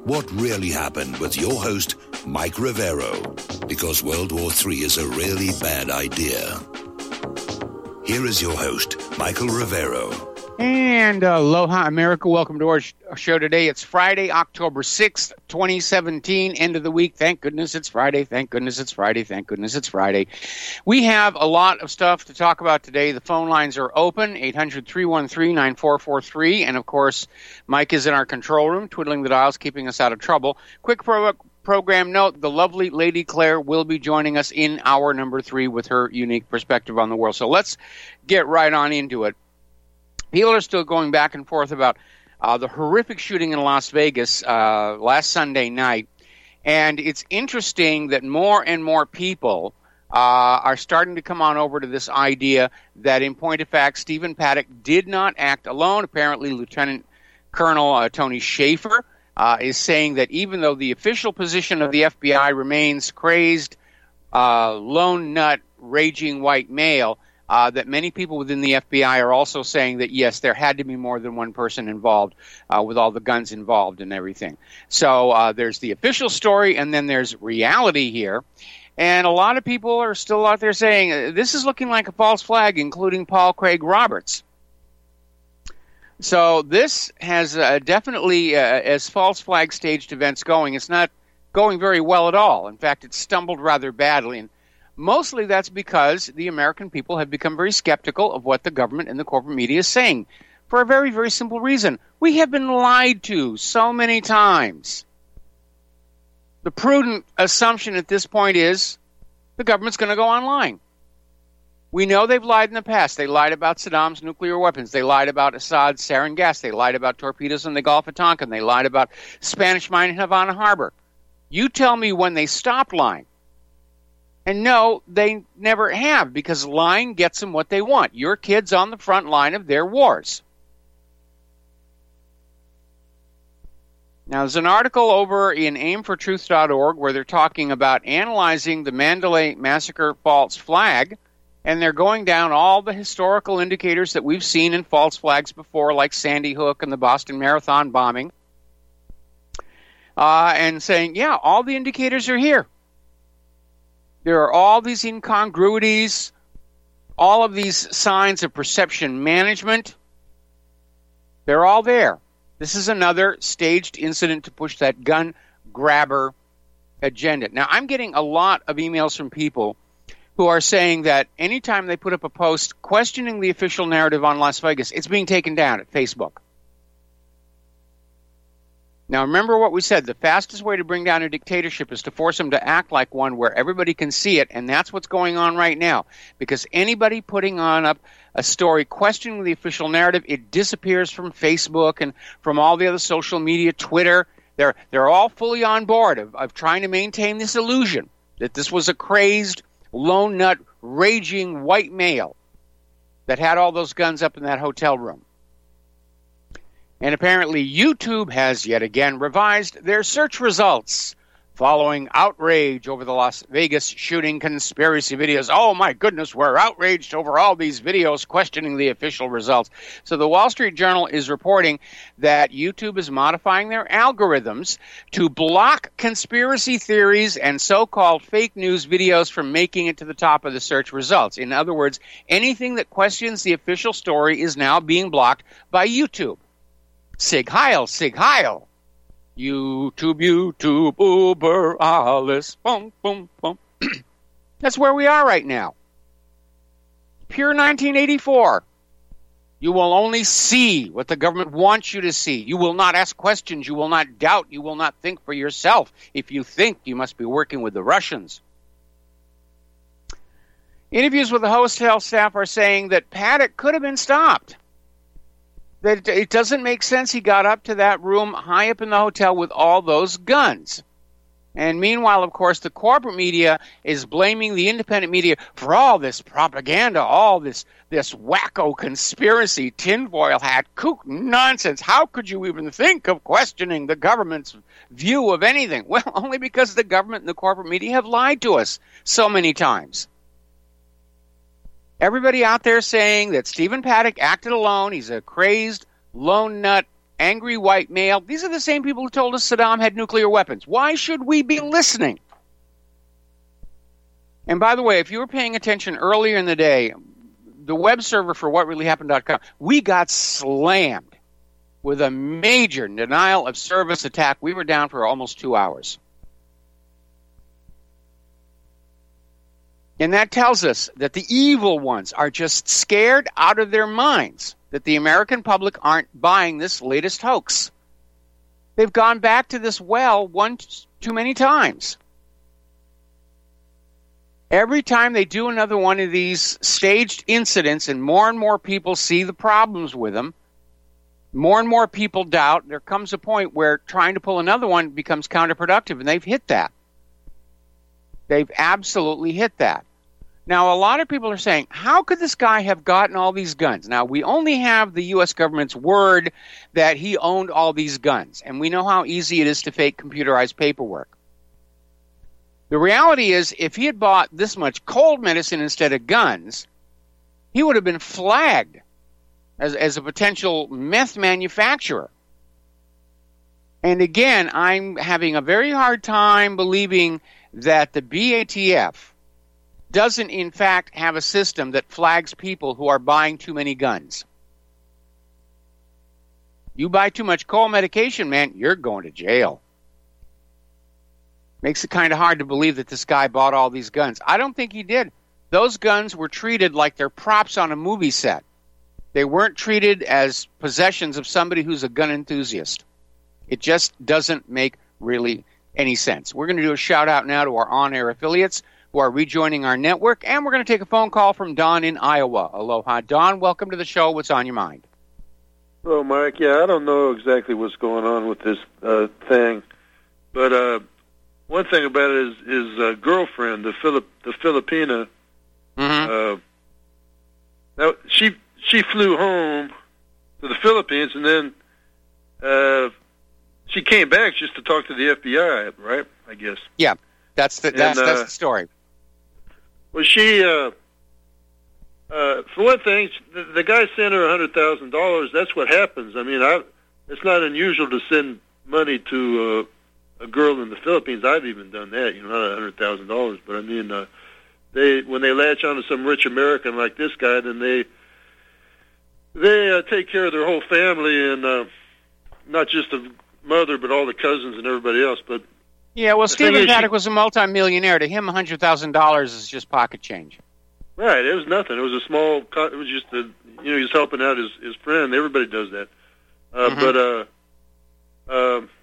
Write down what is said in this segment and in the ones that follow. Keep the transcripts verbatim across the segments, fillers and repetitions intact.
What really happened with your host, Mike Rivero, because World War Three is a really bad idea. Here is your host, Michael Rivero. And uh, aloha, America. Welcome to our sh- show today. It's Friday, October sixth, twenty seventeen, end of the week. Thank goodness it's Friday. Thank goodness it's Friday. Thank goodness it's Friday. We have a lot of stuff to talk about today. The phone lines are open, eight hundred, three one three, nine four four three. And, of course, Mike is in our control room, twiddling the dials, keeping us out of trouble. Quick pro- program note, the lovely Lady Claire will be joining us in hour number three with her unique perspective on the world. So let's get right on into it. People are still going back and forth about uh, the horrific shooting in Las Vegas uh, last Sunday night. And it's interesting that more and more people uh, are starting to come on over to this idea that, in point of fact, Stephen Paddock did not act alone. Apparently, Lieutenant Colonel uh, Tony Shaffer uh, is saying that even though the official position of the F B I remains crazed, uh, lone nut, raging white male, Uh, that many people within the F B I are also saying that, yes, there had to be more than one person involved uh, with all the guns involved and everything. So uh, there's the official story, and then there's reality here. And a lot of people are still out there saying, this is looking like a false flag, including Paul Craig Roberts. So this has uh, definitely, uh, as false flag staged events going, it's not going very well at all. In fact, it's stumbled rather badly. And mostly that's because the American people have become very skeptical of what the government and the corporate media is saying for a very, very simple reason. We have been lied to so many times. The prudent assumption at this point is the government's going to go online. We know they've lied in the past. They lied about Saddam's nuclear weapons. They lied about Assad's sarin gas. They lied about torpedoes in the Gulf of Tonkin. They lied about Spanish mine in Havana Harbor. You tell me when they stopped lying. And no, they never have, because lying gets them what they want. Your kids on the front line of their wars. Now, there's an article over in aim for truth dot org where they're talking about analyzing the Mandalay Massacre false flag, and they're going down all the historical indicators that we've seen in false flags before, like Sandy Hook and the Boston Marathon bombing, uh, and saying, yeah, all the indicators are here. There are all these incongruities, all of these signs of perception management. They're all there. This is another staged incident to push that gun grabber agenda. Now, I'm getting a lot of emails from people who are saying that anytime they put up a post questioning the official narrative on Las Vegas, it's being taken down at Facebook. Now, remember what we said. The fastest way to bring down a dictatorship is to force them to act like one where everybody can see it, and that's what's going on right now. Because anybody putting on up a story questioning the official narrative, it disappears from Facebook and from all the other social media, Twitter. They're, they're all fully on board of, of trying to maintain this illusion that this was a crazed, lone nut, raging white male that had all those guns up in that hotel room. And apparently YouTube has yet again revised their search results following outrage over the Las Vegas shooting conspiracy videos. Oh, my goodness, we're outraged over all these videos questioning the official results. So the Wall Street Journal is reporting that YouTube is modifying their algorithms to block conspiracy theories and so-called fake news videos from making it to the top of the search results. In other words, anything that questions the official story is now being blocked by YouTube. Sig Heil, Sig Heil. YouTube, YouTube, Uber, Alice, boom, boom, boom. That's where we are right now. Pure nineteen eighty-four. You will only see what the government wants you to see. You will not ask questions. You will not doubt. You will not think for yourself. If you think, you must be working with the Russians. Interviews with the hotel staff are saying that Paddock could have been stopped. That it doesn't make sense he got up to that room high up in the hotel with all those guns. And meanwhile, of course, the corporate media is blaming the independent media for all this propaganda, all this this wacko conspiracy, tinfoil hat, kook nonsense. How could you even think of questioning the government's view of anything? Well, only because the government and the corporate media have lied to us so many times. Everybody out there saying that Stephen Paddock acted alone, he's a crazed, lone nut, angry white male. These are the same people who told us Saddam had nuclear weapons. Why should we be listening? And by the way, if you were paying attention earlier in the day, the web server for what really happened dot com, we got slammed with a major denial of service attack. We were down for almost two hours. And that tells us that the evil ones are just scared out of their minds that the American public aren't buying this latest hoax. They've gone back to this well one too many times. Every time they do another one of these staged incidents and more and more people see the problems with them, more and more people doubt, there comes a point where trying to pull another one becomes counterproductive, and they've hit that. They've absolutely hit that. Now, a lot of people are saying, how could this guy have gotten all these guns? Now, we only have the U S government's word that he owned all these guns, and we know how easy it is to fake computerized paperwork. The reality is, if he had bought this much cold medicine instead of guns, he would have been flagged as, as a potential meth manufacturer. And again, I'm having a very hard time believing that the B A T F doesn't in fact have a system that flags people who are buying too many guns. You buy too much cold medication, man, you're going to jail. Makes it kind of hard to believe that this guy bought all these guns. I don't think he did. Those guns were treated like they're props on a movie set. They weren't treated as possessions of somebody who's a gun enthusiast. It just doesn't make really any sense. We're going to do a shout out now to our on-air affiliates who are rejoining our network, and we're going to take a phone call from Don in Iowa. Aloha. Don, welcome to the show. What's on your mind? Hello, Mike. Yeah, I don't know exactly what's going on with this uh, thing, but uh, one thing about it is his uh, girlfriend, the Philip, the Filipina. Mm-hmm. Uh, now she she flew home to the Philippines, and then uh, she came back just to talk to the F B I, right? I guess. Yeah, that's the that's, and, uh, that's the story. Well, she, uh, uh, for one thing, the, the guy sent her a hundred thousand dollars. That's what happens. I mean, I, it's not unusual to send money to uh, a girl in the Philippines. I've even done that. You know, not a hundred thousand dollars, but I mean, uh, they when they latch onto some rich American like this guy, then they they uh, take care of their whole family and uh, not just the mother, but all the cousins and everybody else. But yeah, well, Stephen Paddock was a multimillionaire. To him, a hundred thousand dollars is just pocket change. Right, it was nothing. It was a small. It was just a, you know, he was helping out his his friend. Everybody does that. Uh, mm-hmm. But uh, um,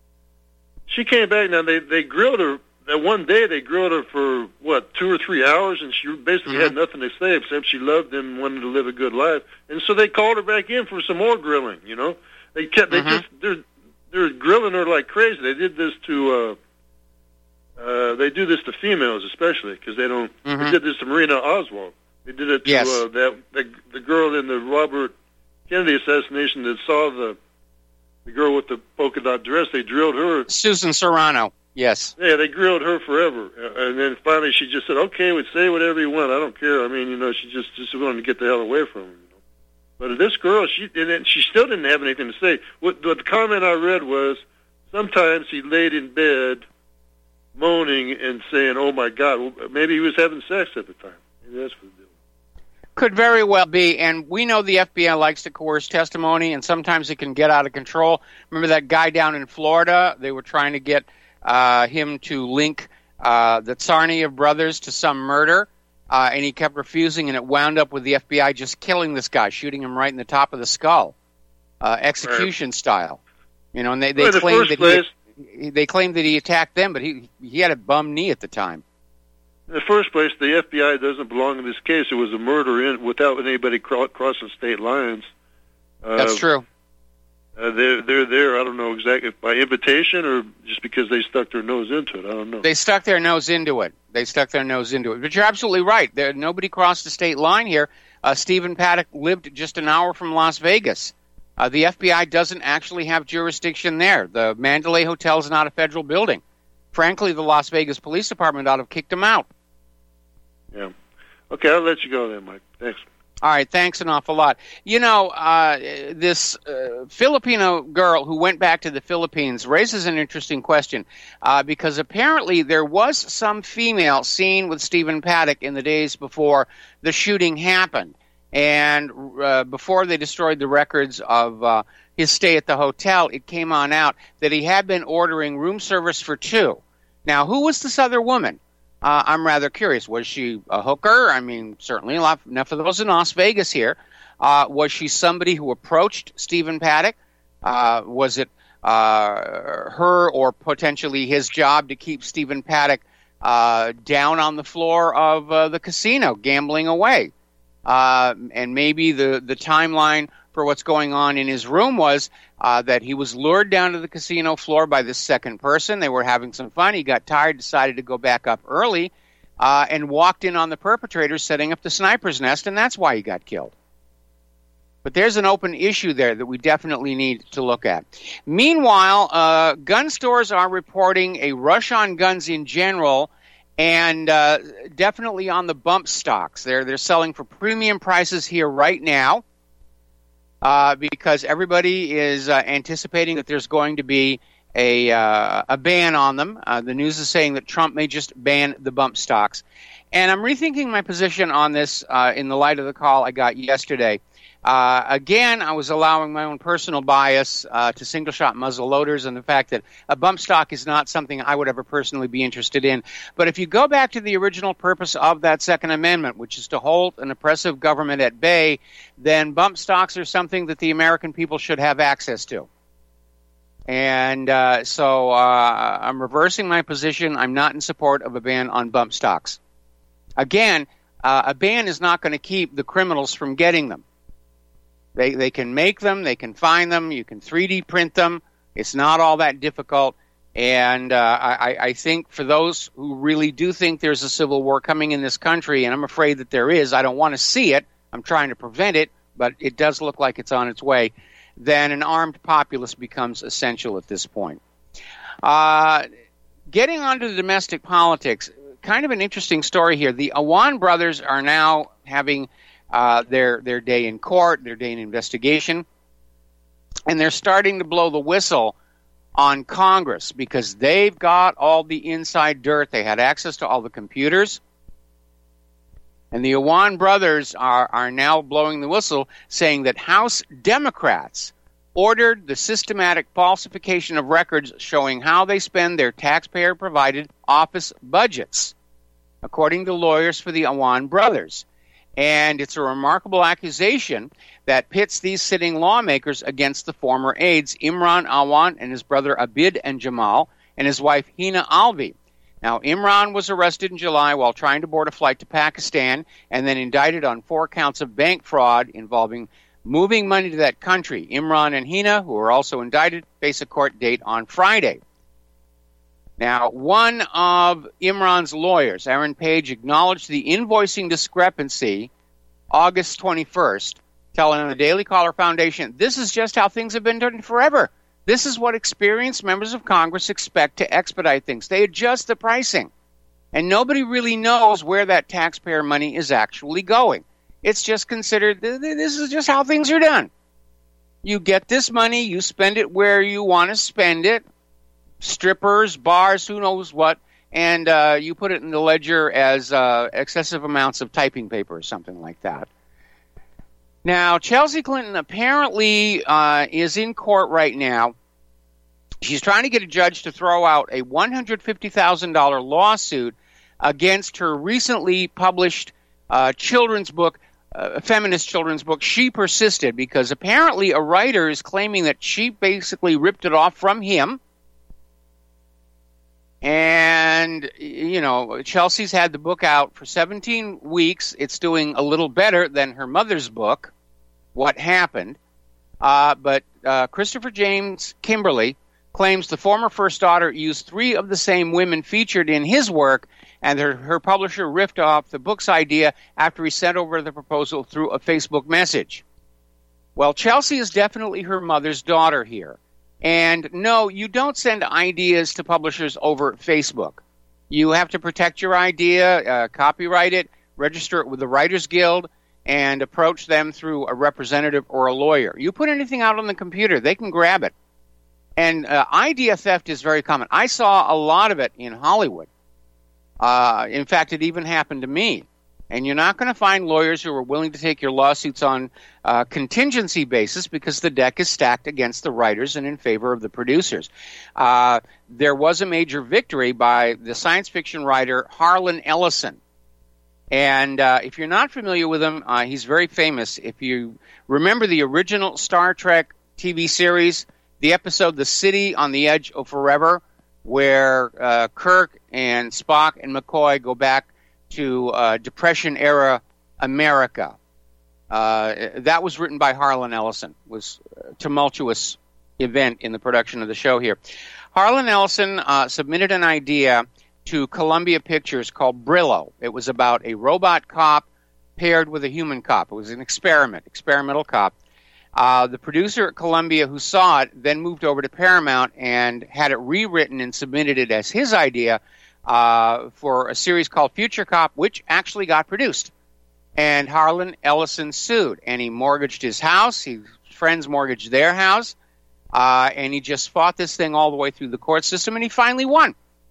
she came back. Now they they grilled her. That one day they grilled her for what two or three hours, and she basically mm-hmm. had nothing to say except she loved him and wanted to live a good life. And so they called her back in for some more grilling. You know, they kept they mm-hmm. just they're. They're grilling her like crazy. They did this to, uh, uh, they do this to females especially because they don't. Mm-hmm. They did this to Marina Oswald. They did it to yes. uh, that the, the girl in the Robert Kennedy assassination that saw the the girl with the polka dot dress. They drilled her. Susan Serrano. Yes. Yeah, they grilled her forever, and then finally she just said, "Okay, would say whatever you want. I don't care." I mean, you know, she just just wanted to get the hell away from him. But this girl, she didn't. She still didn't have anything to say. What, what the comment I read was, sometimes he laid in bed, moaning and saying, "Oh my God!" Well, maybe he was having sex at the time. Maybe that's what he did. Could very well be, and we know the F B I likes to coerce testimony, and sometimes it can get out of control. Remember that guy down in Florida? They were trying to get uh, him to link uh, the Tsarnaev brothers to some murder. Uh, and he kept refusing, and it wound up with the F B I just killing this guy, shooting him right in the top of the skull, uh, execution right. style. You know, and they, they well, claimed the that place, he, they claimed that he attacked them, but he he had a bum knee at the time. In the first place, the F B I doesn't belong in this case. It was a murder in, without anybody cro- crossing state lines. Uh, That's true. Uh, they're they're there. I don't know exactly by invitation or just because they stuck their nose into it. I don't know. They stuck their nose into it. They stuck their nose into it. But you're absolutely right. There, nobody crossed the state line here. Uh, Stephen Paddock lived just an hour from Las Vegas. Uh, the F B I doesn't actually have jurisdiction there. The Mandalay Hotel is not a federal building. Frankly, the Las Vegas Police Department ought to have kicked him out. Yeah. Okay, I'll let you go then, Mike. Thanks. All right, thanks an awful lot. You know, uh, this uh, Filipino girl who went back to the Philippines raises an interesting question uh, because apparently there was some female seen with Stephen Paddock in the days before the shooting happened. And uh, before they destroyed the records of uh, his stay at the hotel, it came on out that he had been ordering room service for two. Now, who was this other woman? Uh, I'm rather curious. Was she a hooker? I mean, certainly a lot, enough of those in Las Vegas here. Uh, was she somebody who approached Stephen Paddock? Uh, was it uh, her or potentially his job to keep Stephen Paddock uh, down on the floor of uh, the casino, gambling away? Uh, and maybe the, the timeline for what's going on in his room was uh, that he was lured down to the casino floor by this second person. They were having some fun. He got tired, decided to go back up early, uh, and walked in on the perpetrators setting up the sniper's nest, and that's why he got killed. But there's an open issue there that we definitely need to look at. Meanwhile, uh, gun stores are reporting a rush on guns in general, and uh, definitely on the bump stocks. They're, they're selling for premium prices here right now. Uh, because everybody is uh, anticipating that there's going to be a uh, a ban on them. Uh, the news is saying that Trump may just ban the bump stocks. And I'm rethinking my position on this uh, in the light of the call I got yesterday. Uh, again, I was allowing my own personal bias uh, to single-shot muzzle loaders and the fact that a bump stock is not something I would ever personally be interested in. But if you go back to the original purpose of that Second Amendment, which is to hold an oppressive government at bay, then bump stocks are something that the American people should have access to. And uh, so uh, I'm reversing my position. I'm not in support of a ban on bump stocks. Again, uh, a ban is not going to keep the criminals from getting them. They they can make them, they can find them, you can three D print them. It's not all that difficult. And uh, I, I think for those who really do think there's a civil war coming in this country, and I'm afraid that there is, I don't want to see it. I'm trying to prevent it, but it does look like it's on its way. Then an armed populace becomes essential at this point. Uh, getting on to the domestic politics, kind of an interesting story here. The Awan brothers are now having Uh, their their day in court, their day in investigation, and they're starting to blow the whistle on Congress because they've got all the inside dirt. They had access to all the computers, and the Awan brothers are, are now blowing the whistle, saying that House Democrats ordered the systematic falsification of records showing how they spend their taxpayer-provided office budgets, according to lawyers for the Awan brothers. And it's a remarkable accusation that pits these sitting lawmakers against the former aides, Imran Awan and his brother Abid and Jamal, and his wife Hina Alvi. Now, Imran was arrested in July while trying to board a flight to Pakistan and then indicted on four counts of bank fraud involving moving money to that country. Imran and Hina, who are also indicted, face a court date on Friday. Now, one of Imran's lawyers, Aaron Page, acknowledged the invoicing discrepancy August twenty-first, telling the Daily Caller Foundation, this is just how things have been done forever. This is what experienced members of Congress expect to expedite things. They adjust the pricing. And nobody really knows where that taxpayer money is actually going. It's just considered, this is just how things are done. You get this money, you spend it where you want to spend it. Strippers, bars, who knows what, and uh, you put it in the ledger as uh, excessive amounts of typing paper or something like that. Now, Chelsea Clinton apparently uh, is in court right now. She's trying to get a judge to throw out a one hundred fifty thousand dollars lawsuit against her recently published uh, children's book, a feminist children's book, She Persisted, because apparently a writer is claiming that she basically ripped it off from him. And, you know, Chelsea's had the book out for seventeen weeks. It's doing a little better than her mother's book, What Happened. Uh, but uh, Christopher James Kimberly claims the former first daughter used three of the same women featured in his work, and her, her publisher riffed off the book's idea after he sent over the proposal through a Facebook message. Well, Chelsea is definitely her mother's daughter here. And no, you don't send ideas to publishers over Facebook. You have to protect your idea, uh, copyright it, register it with the Writers Guild, and approach them through a representative or a lawyer. You put anything out on the computer, they can grab it. And uh, idea theft is very common. I saw a lot of it in Hollywood. Uh, in fact, it even happened to me. And you're not going to find lawyers who are willing to take your lawsuits on uh, contingency basis because the deck is stacked against the writers and in favor of the producers. Uh, there was a major victory by the science fiction writer Harlan Ellison. And uh, if you're not familiar with him, uh, he's very famous. If you remember the original Star Trek T V series, the episode The City on the Edge of Forever, where uh, Kirk and Spock and McCoy go back to uh, Depression-era America. Uh, that was written by Harlan Ellison. It was a tumultuous event in the production of the show here. Harlan Ellison uh, submitted an idea to Columbia Pictures called Brillo. It was about a robot cop paired with a human cop. It was an experiment, experimental cop. Uh, the producer at Columbia who saw it then moved over to Paramount and had it rewritten and submitted it as his idea uh, for a series called Future Cop, which actually got produced. And Harlan Ellison sued, and he mortgaged his house. His friends mortgaged their house, uh, and he just fought this thing all the way through the court system, and he finally won.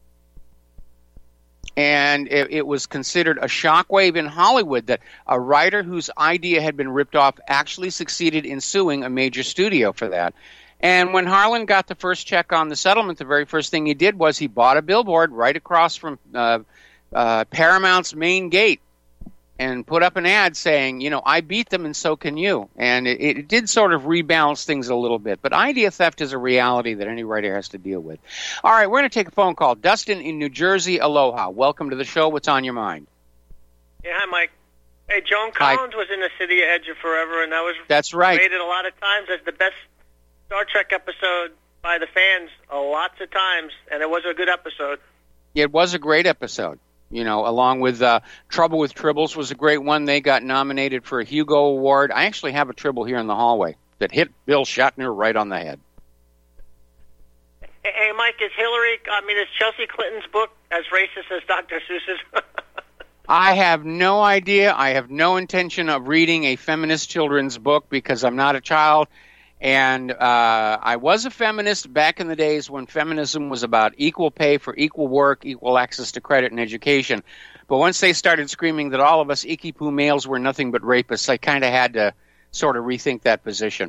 And it, it was considered a shockwave in Hollywood that a writer whose idea had been ripped off actually succeeded in suing a major studio for that. And when Harlan got the first check on the settlement, the very first thing he did was he bought a billboard right across from uh, uh, Paramount's main gate and put up an ad saying, you know, I beat them and so can you. And it, it did sort of rebalance things a little bit. But idea theft is a reality that any writer has to deal with. All right, we're going to take a phone call. Dustin in New Jersey, aloha. Welcome to the show. What's on your mind? Yeah, hi, Mike. Hey, Joan Collins hi. was in The City Edge of Forever, and that was That's right. rated a lot of times as the best Star Trek episode by the fans, uh, lots of times, and it was a good episode. It was a great episode. You know, along with uh, Trouble with Tribbles was a great one. They got nominated for a Hugo Award. I actually have a Tribble here in the hallway that hit Bill Shatner right on the head. Hey, hey Mike, is Hillary, I mean, is Chelsea Clinton's book as racist as Doctor Seuss's? I have no idea. I have no intention of reading a feminist children's book because I'm not a child. And uh, I was a feminist back in the days when feminism was about equal pay for equal work, equal access to credit and education. But once they started screaming that all of us icky-poo males were nothing but rapists, I kind of had to sort of rethink that position.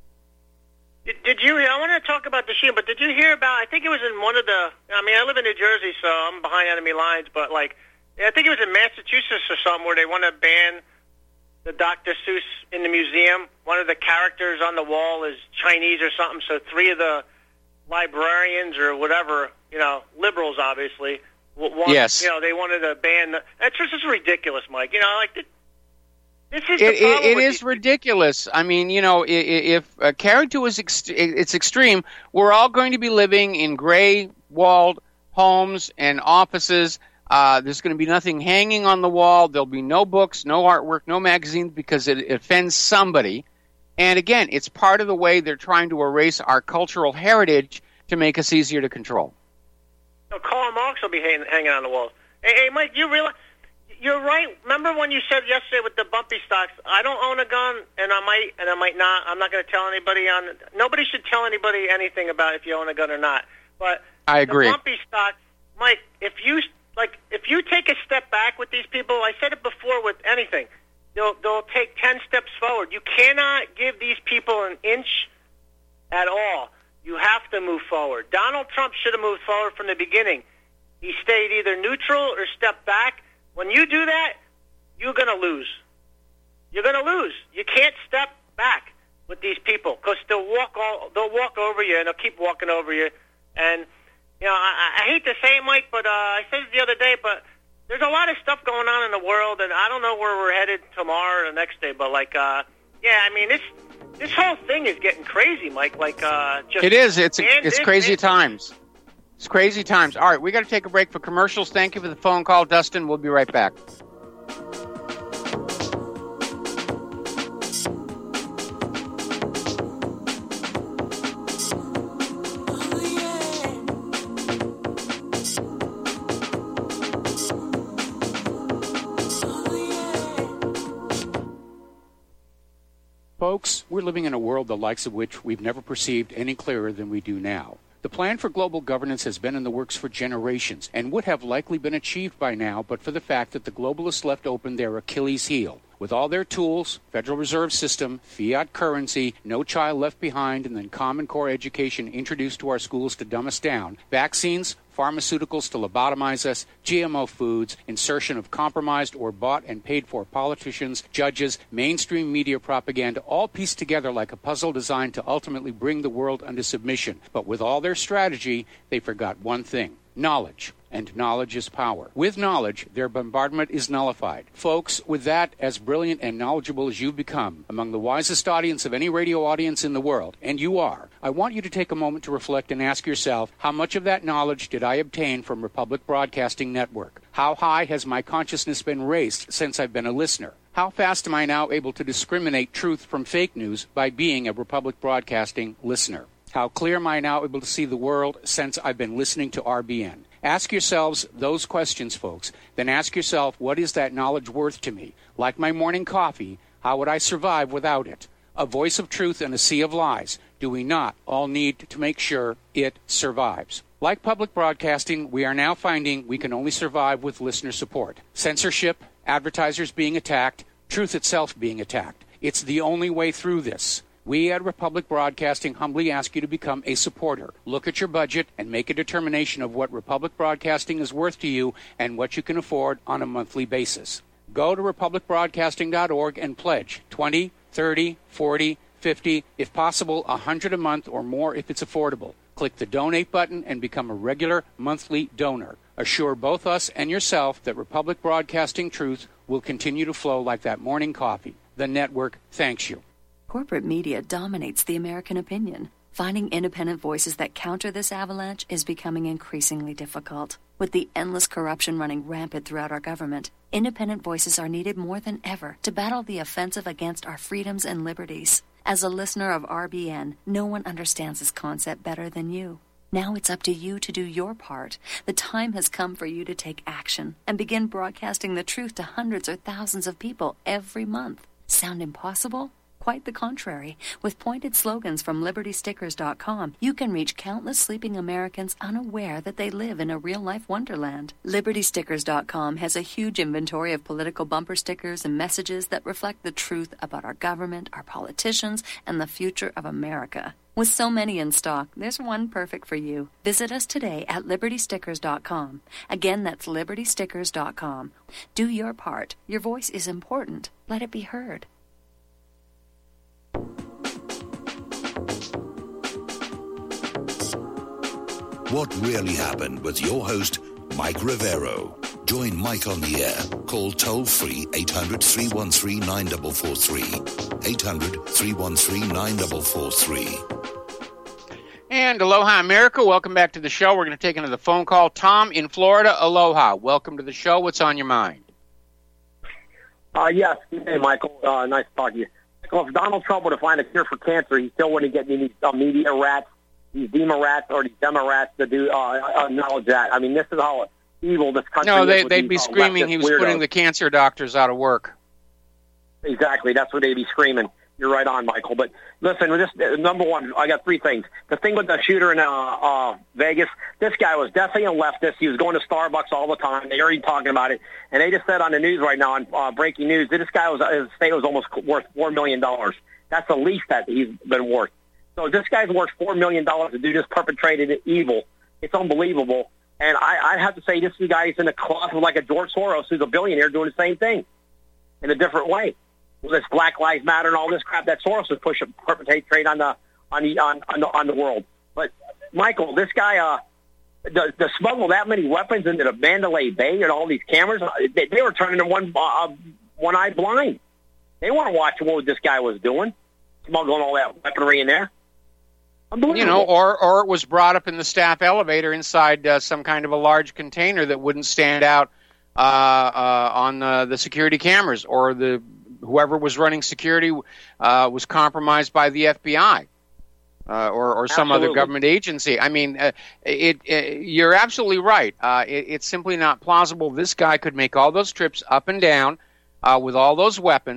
Did, did you, I want to talk about the Sheen, but did you hear about, I think it was in one of the, I mean, I live in New Jersey, so I'm behind enemy lines, but like, I think it was in Massachusetts or something where they want to ban the Doctor Seuss in the museum. One of the characters on the wall is Chinese or something, so three of the librarians or whatever, you know, liberals obviously, want, yes. you know, they wanted to ban the, that's just ridiculous, Mike. You know, like, the, this is it, the problem It, it with is these ridiculous. I mean, you know, if a character was ex- it's extreme, we're all going to be living in gray-walled homes and offices. Uh, there's going to be nothing hanging on the wall. There'll be no books, no artwork, no magazines because it, it offends somebody. And again, it's part of the way they're trying to erase our cultural heritage to make us easier to control. So Karl Marx will be hang, hanging on the walls. Hey, hey, Mike, you realize you're right. Remember when you said yesterday with the bumpy stocks? I don't own a gun, and I might, and I might not. I'm not going to tell anybody on. Nobody should tell anybody anything about if you own a gun or not. But I agree. The bumpy stocks, Mike. If you like, if you take a step back with these people, I said it before with anything, they'll they'll take ten steps forward. You cannot give these people an inch at all. You have to move forward. Donald Trump should have moved forward from the beginning. He stayed either neutral or stepped back. When you do that, you're going to lose. You're going to lose. You can't step back with these people because they'll walk all they'll walk over you and they'll keep walking over you. And you know, I, I hate to say it, Mike, but uh, I said it the other day, but there's a lot of stuff going on in the world, and I don't know where we're headed tomorrow or the next day, but, like, uh, yeah, I mean, this this whole thing is getting crazy, Mike. Like, uh, just It is. It's a, it's this, crazy this. times. It's crazy times. All right, we got to take a break for commercials. Thank you for the phone call, Dustin. We'll be right back. Folks, we're living in a world the likes of which we've never perceived any clearer than we do now. The plan for global governance has been in the works for generations and would have likely been achieved by now but for the fact that the globalists left open their Achilles heel. With all their tools, Federal Reserve System, fiat currency, no child left behind, and then Common Core education introduced to our schools to dumb us down, vaccines, pharmaceuticals to lobotomize us, G M O foods, insertion of compromised or bought and paid for politicians, judges, mainstream media propaganda, all pieced together like a puzzle designed to ultimately bring the world under submission. But with all their strategy, they forgot one thing: knowledge. And knowledge is power. With knowledge, their bombardment is nullified. Folks, with that, as brilliant and knowledgeable as you've become, among the wisest audience of any radio audience in the world, and you are, I want you to take a moment to reflect and ask yourself, how much of that knowledge did I obtain from Republic Broadcasting Network? How high has my consciousness been raised since I've been a listener? How fast am I now able to discriminate truth from fake news by being a Republic Broadcasting listener? How clear am I now able to see the world since I've been listening to R B N? Ask yourselves those questions, folks. Then ask yourself, what is that knowledge worth to me? Like my morning coffee, how would I survive without it? A voice of truth in a sea of lies. Do we not all need to make sure it survives? Like public broadcasting, we are now finding we can only survive with listener support. Censorship, advertisers being attacked, truth itself being attacked. It's the only way through this. We at Republic Broadcasting humbly ask you to become a supporter. Look at your budget and make a determination of what Republic Broadcasting is worth to you and what you can afford on a monthly basis. Go to republic broadcasting dot org and pledge twenty, thirty, forty, fifty, if possible one hundred a month or more if it's affordable. Click the donate button and become a regular monthly donor. Assure both us and yourself that Republic Broadcasting truth will continue to flow like that morning coffee. The network thanks you. Corporate media dominates the American opinion. Finding independent voices that counter this avalanche is becoming increasingly difficult. With the endless corruption running rampant throughout our government, independent voices are needed more than ever to battle the offensive against our freedoms and liberties. As a listener of R B N, no one understands this concept better than you. Now it's up to you to do your part. The time has come for you to take action and begin broadcasting the truth to hundreds or thousands of people every month. Sound impossible? Quite the contrary. With pointed slogans from liberty stickers dot com, you can reach countless sleeping Americans unaware that they live in a real-life wonderland. liberty stickers dot com has a huge inventory of political bumper stickers and messages that reflect the truth about our government, our politicians, and the future of America. With so many in stock, there's one perfect for you. Visit us today at liberty stickers dot com. Again, that's liberty stickers dot com. Do your part. Your voice is important. Let it be heard. What really happened with your host, Mike Rivero. Join Mike on the air. Call toll-free eight hundred, three one three, nine four four three. eight hundred, three one three, nine four four three. And aloha, America. Welcome back to the show. We're going to take another phone call. Tom in Florida, aloha. Welcome to the show. What's on your mind? Uh, yes. Hey, Michael. Uh, nice to talk to you. Michael, if Donald Trump were to find a cure for cancer, he still wouldn't get any uh, media rats, these Dema rats or these Demo rats to do uh, acknowledge that. I mean, this is how evil this country no, is. No, they, with they'd these, be uh, screaming he was weirdos. putting the cancer doctors out of work. Exactly. That's what they'd be screaming. You're right on, Michael. But listen, this uh, number one, I got three things. The thing with the shooter in uh, uh, Vegas, this guy was definitely a leftist. He was going to Starbucks all the time. They already talking about it. And they just said on the news right now, on uh, breaking news, that this guy was, his estate was almost worth four million dollars. That's the least that he's been worth. So this guy's worth four million dollars to do this perpetrated evil. It's unbelievable. And I, I'd have to say this guy's in a closet like a George Soros, who's a billionaire, doing the same thing in a different way. Well, this Black Lives Matter and all this crap that Soros was pushing, perpetrate on the on the on on the, on the world. But Michael, this guy, uh, the, the smuggle that many weapons into the Mandalay Bay and all these cameras, they, they were turning them one uh, one eye blind. They weren't watching what this guy was doing, smuggling all that weaponry in there. You know, or or it was brought up in the staff elevator inside uh, some kind of a large container that wouldn't stand out uh, uh, on the, the security cameras, or the whoever was running security uh, was compromised by the F B I uh, or, or some Absolutely. other government agency. I mean, uh, it, it, you're absolutely right. Uh, it, it's simply not plausible. This guy could make all those trips up and down uh, with all those weapons.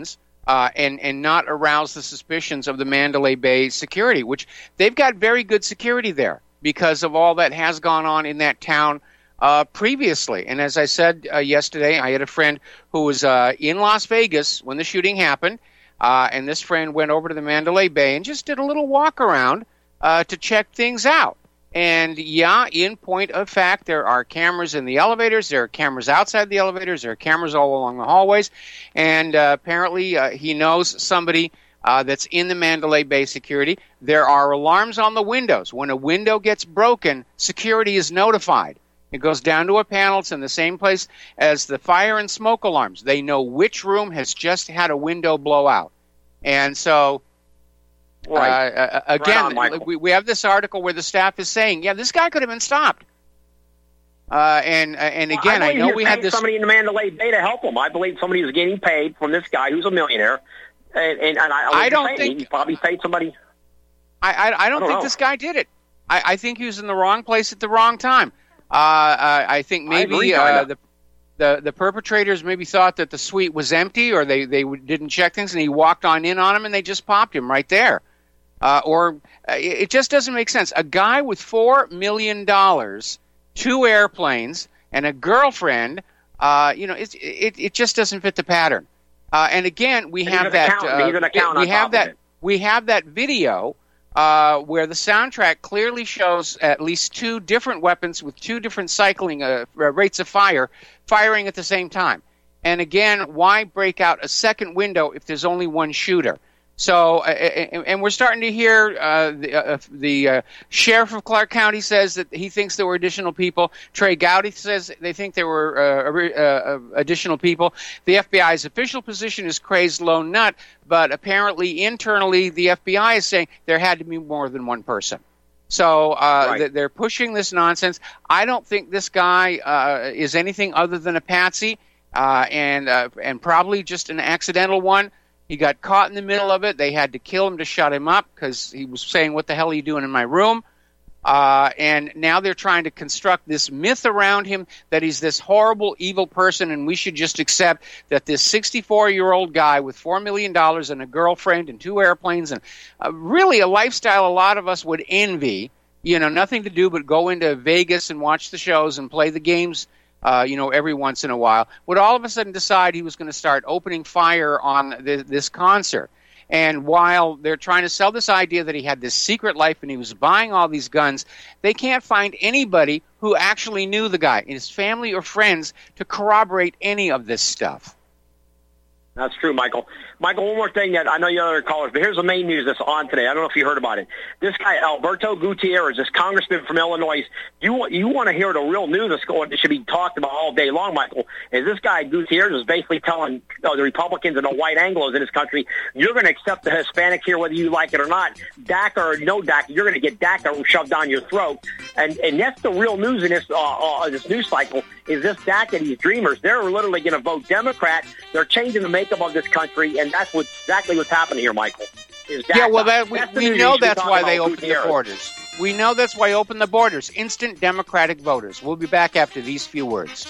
uh, and, and not arouse the suspicions of the Mandalay Bay security, which they've got very good security there because of all that has gone on in that town uh, previously. And as I said uh, yesterday, I had a friend who was uh, in Las Vegas when the shooting happened, uh, and this friend went over to the Mandalay Bay and just did a little walk around uh, to check things out. And, yeah, in point of fact, there are cameras in the elevators. There are cameras outside the elevators. There are cameras all along the hallways. And uh, apparently uh, he knows somebody uh, that's in the Mandalay Bay security. There are alarms on the windows. When a window gets broken, security is notified. It goes down to a panel. It's in the same place as the fire and smoke alarms. They know which room has just had a window blow out. And so... Right. Uh, again, right on, we, we have this article where the staff is saying, yeah, this guy could have been stopped. Uh, and and again, well, I, I know we had had this. somebody in the Mandalay Bay to help him. I believe somebody was getting paid from this guy who's a millionaire, and, and, and I, I, I don't saying, think he probably paid somebody. I I, I, don't, I don't think know. this guy did it. I, I think he was in the wrong place at the wrong time. Uh, uh, I think maybe I agree, uh, the. The the perpetrators maybe thought that the suite was empty, or they, they didn't check things, and he walked on in on him, and they just popped him right there. Uh, or uh, it just doesn't make sense. A guy with four million dollars, two airplanes, and a girlfriend, uh, you know, it, it it just doesn't fit the pattern. Uh, and again, we And have he's that. an accountant. Uh, He's an accountant we on have top of that. it. We have that video uh, where the soundtrack clearly shows at least two different weapons with two different cycling uh, rates of fire firing at the same time. And again, why break out a second window if there's only one shooter? So, uh, and we're starting to hear uh, the, uh, the uh, sheriff of Clark County says that he thinks there were additional people. Trey Gowdy says they think there were uh, uh, additional people. The F B I's official position is crazed lone nut, but apparently internally the F B I is saying there had to be more than one person. So uh, Right. th- they're pushing this nonsense. I don't think this guy uh, is anything other than a patsy, uh, and uh, and probably just an accidental one. He got caught in the middle of it. They had to kill him to shut him up because he was saying, what the hell are you doing in my room? Uh, and now they're trying to construct this myth around him that he's this horrible, evil person, and we should just accept that this sixty-four-year-old guy with four million dollars and a girlfriend and two airplanes and uh, really a lifestyle a lot of us would envy, you know, nothing to do but go into Vegas and watch the shows and play the games, Uh, you know, every once in a while, would all of a sudden decide he was going to start opening fire on this, this concert. And while they're trying to sell this idea that he had this secret life and he was buying all these guns, they can't find anybody who actually knew the guy, his family or friends, to corroborate any of this stuff. That's true, Michael. Michael, one more thing that I know you other callers, but here's the main news that's on today. I don't know if you heard about it. This guy, Alberto Gutierrez, this congressman from Illinois, you you want to hear the real news that's going that should be talked about all day long, Michael, is this guy Gutierrez is basically telling uh, the Republicans and the white Anglos in this country, you're going to accept the Hispanics here whether you like it or not. DACA or no DACA, you're going to get DACA shoved down your throat. And and that's the real news in this, uh, uh, this news cycle, is this DACA, these dreamers, they're literally going to vote Democrat. They're changing the makeup of this country, and that's what, exactly what's happening here, Michael. Is Yeah, well, that, we, That's the we news know you should that's talk why about they opened Gutierrez. the borders. We know that's why open the borders. Instant Democratic voters. We'll be back after these few words.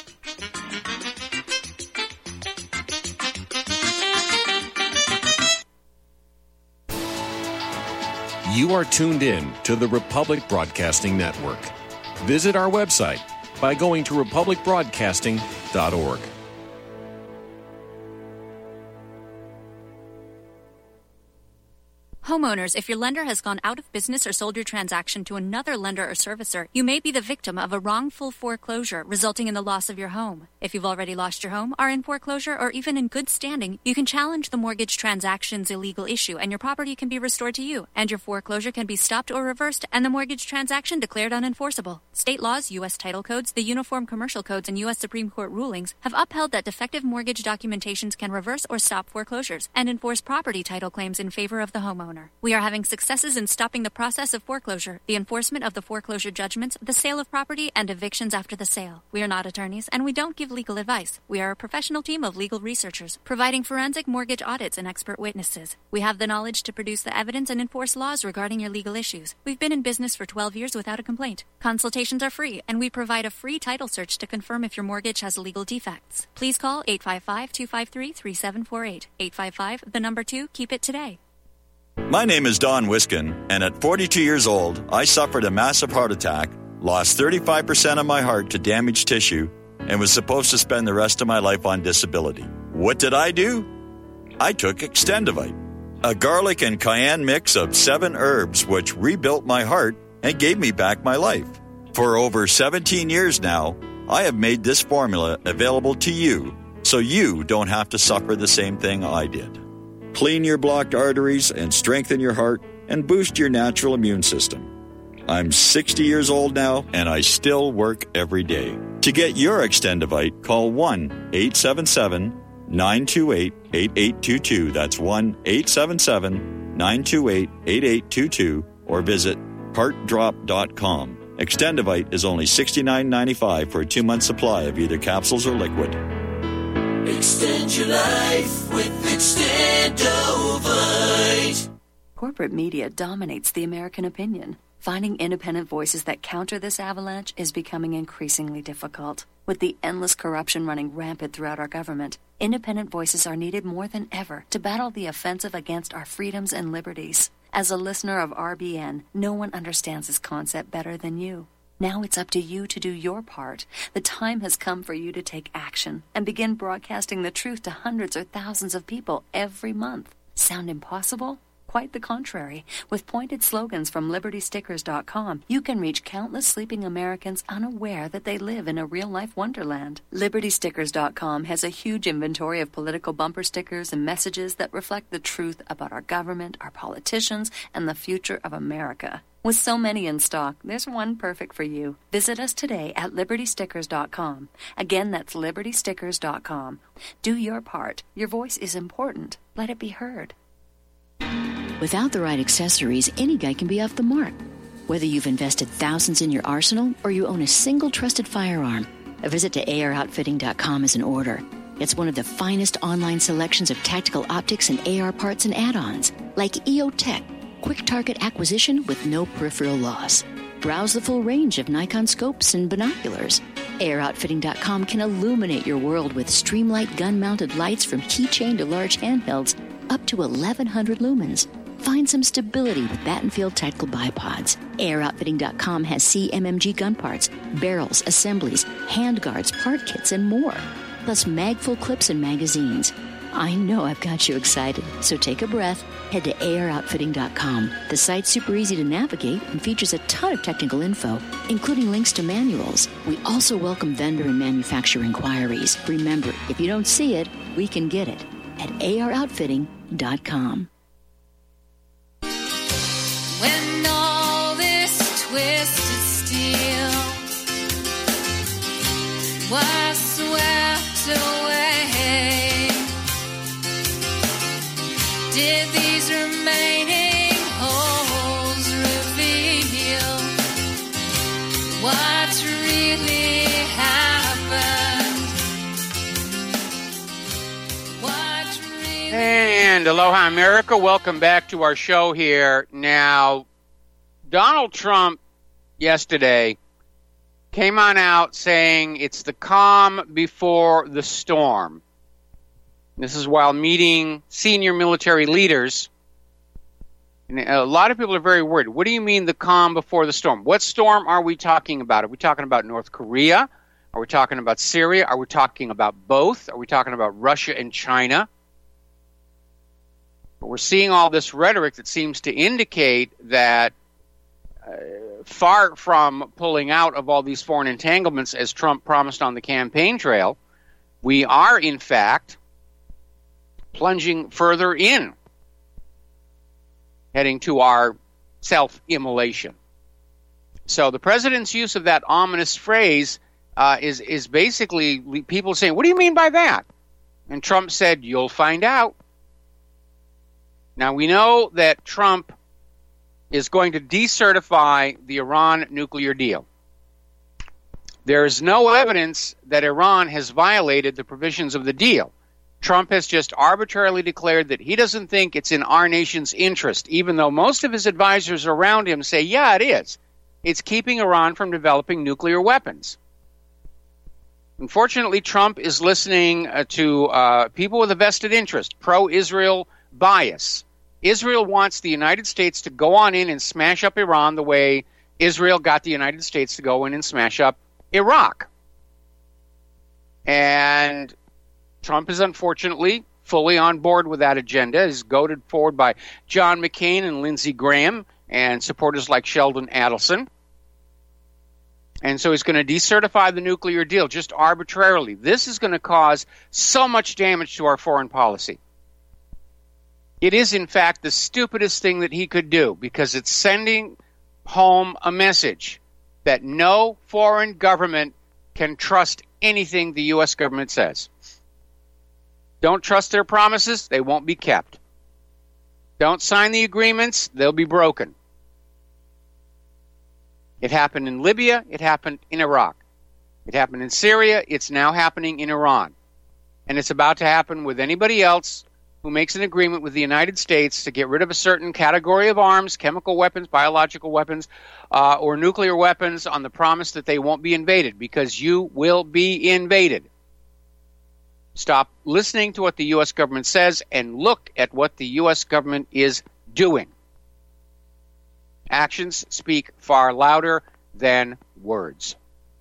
You are tuned in to the Republic Broadcasting Network. Visit our website by going to republic broadcasting dot org. Homeowners, if your lender has gone out of business or sold your transaction to another lender or servicer, you may be the victim of a wrongful foreclosure resulting in the loss of your home. If you've already lost your home, are in foreclosure, or even in good standing, you can challenge the mortgage transaction's illegal issue and your property can be restored to you, and your foreclosure can be stopped or reversed and the mortgage transaction declared unenforceable. State laws, U S title codes, the Uniform Commercial Codes, and U S Supreme Court rulings have upheld that defective mortgage documentations can reverse or stop foreclosures and enforce property title claims in favor of the homeowner. foreclosure. We are having successes in stopping the process of foreclosure, the enforcement of the foreclosure judgments, the sale of property, and evictions after the sale. We are not attorneys, and we don't give legal advice. We are a professional team of legal researchers, providing forensic mortgage audits and expert witnesses. We have the knowledge to produce the evidence and enforce laws regarding your legal issues. We've been in business for twelve years without a complaint. Consultations are free, and we provide a free title search to confirm if your mortgage has legal defects. Please call eight five five, two five three, three seven four eight. eight five five, the number two, keep it today. My name is Don Wiskin, and at forty-two years old, I suffered a massive heart attack, lost thirty-five percent of my heart to damaged tissue, and was supposed to spend the rest of my life on disability. What did I do? I took Extendivite, a garlic and cayenne mix of seven herbs which rebuilt my heart and gave me back my life. For over seventeen years now, I have made this formula available to you so you don't have to suffer the same thing I did. Clean your blocked arteries and strengthen your heart and boost your natural immune system. I'm sixty years old now, and I still work every day. To get your Extendivite, call one eight seven seven, nine two eight, eight eight two two. That's one eight seven seven, nine two eight, eight eight two two, or visit heart drop dot com. Extendivite is only sixty-nine ninety-five for a two-month supply of either capsules or liquid. Extend your life with Extendovite. Corporate media dominates the American opinion. Finding independent voices that counter this avalanche is becoming increasingly difficult. With the endless corruption running rampant throughout our government, independent voices are needed more than ever to battle the offensive against our freedoms and liberties. As a listener of R B N, no one understands this concept better than you. Now it's up to you to do your part. The time has come for you to take action and begin broadcasting the truth to hundreds or thousands of people every month. Sound impossible? Quite the contrary. With pointed slogans from liberty stickers dot com, you can reach countless sleeping Americans unaware that they live in a real-life wonderland. liberty stickers dot com has a huge inventory of political bumper stickers and messages that reflect the truth about our government, our politicians, and the future of America. With so many in stock, there's one perfect for you. Visit us today at liberty stickers dot com. Again, that's liberty stickers dot com. Do your part. Your voice is important. Let it be heard. Without the right accessories, any guy can be off the mark. Whether you've invested thousands in your arsenal or you own a single trusted firearm, a visit to A R outfitting dot com is in order. It's one of the finest online selections of tactical optics and A R parts and add-ons, like E O Tech, quick target acquisition with no peripheral loss. Browse the full range of Nikon scopes and binoculars. A R outfitting dot com can illuminate your world with Streamlight gun-mounted lights from keychain to large handhelds up to eleven hundred lumens. Find some stability with Battenfield Tactical Bipods. A R outfitting dot com has C M M G gun parts, barrels, assemblies, handguards, part kits, and more. Plus mag-full clips and magazines. I know I've got you excited, so take a breath. Head to A R outfitting dot com. The site's super easy to navigate and features a ton of technical info, including links to manuals. We also welcome vendor and manufacturer inquiries. Remember, if you don't see it, we can get it at A R outfitting dot com. When all this twisted steel was swept away, did these remaining holes reveal what really happened? What really And aloha, America. Welcome back to our show here. Now, Donald Trump yesterday came on out saying it's the calm before the storm. This is while meeting senior military leaders. And a lot of people are very worried. What do you mean the calm before the storm? What storm are we talking about? Are we talking about North Korea? Are we talking about Syria? Are we talking about both? Are we talking about Russia and China? But we're seeing all this rhetoric that seems to indicate that uh, far from pulling out of all these foreign entanglements as Trump promised on the campaign trail, we are, in fact, plunging further in, heading to our self-immolation. So the president's use of that ominous phrase uh, is, is basically people saying, what do you mean by that? And Trump said, you'll find out. Now, we know that Trump is going to decertify the Iran nuclear deal. There is no evidence that Iran has violated the provisions of the deal. Trump has just arbitrarily declared that he doesn't think it's in our nation's interest, even though most of his advisors around him say, yeah, it is. It's keeping Iran from developing nuclear weapons. Unfortunately, Trump is listening uh, to uh, people with a vested interest, pro-Israel bias. Israel wants the United States to go on in and smash up Iran the way Israel got the United States to go in and smash up Iraq. And Trump is unfortunately fully on board with that agenda. He's goaded forward by John McCain and Lindsey Graham and supporters like Sheldon Adelson. And so he's going to decertify the nuclear deal just arbitrarily. This is going to cause so much damage to our foreign policy. It is, in fact, the stupidest thing that he could do because it's sending home a message that no foreign government can trust anything the U S government says. Don't trust their promises, they won't be kept. Don't sign the agreements, they'll be broken. It happened in Libya, it happened in Iraq. It happened in Syria, it's now happening in Iran. And it's about to happen with anybody else who makes an agreement with the United States to get rid of a certain category of arms, chemical weapons, biological weapons, uh, or nuclear weapons on the promise that they won't be invaded, because you will be invaded. Stop listening to what the U S government says and look at what the U S government is doing. Actions speak far louder than words.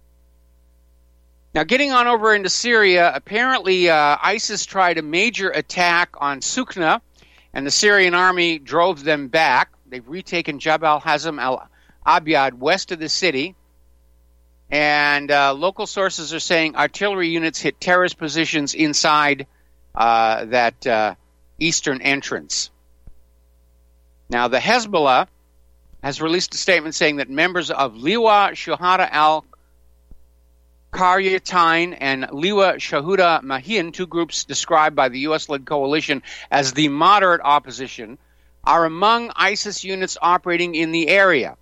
Now, getting on over into Syria, apparently uh, ISIS tried a major attack on Sukna, and the Syrian army drove them back. They've retaken Jabal Hazm al-Abyad west of the city, and uh, local sources are saying artillery units hit terrorist positions inside uh, that uh, eastern entrance. Now, the Hezbollah has released a statement saying that members of Liwa Shuhada al Qaryatain and Liwa Shahuda Mahin, two groups described by the U S-led coalition as the moderate opposition, are among ISIS units operating in the area.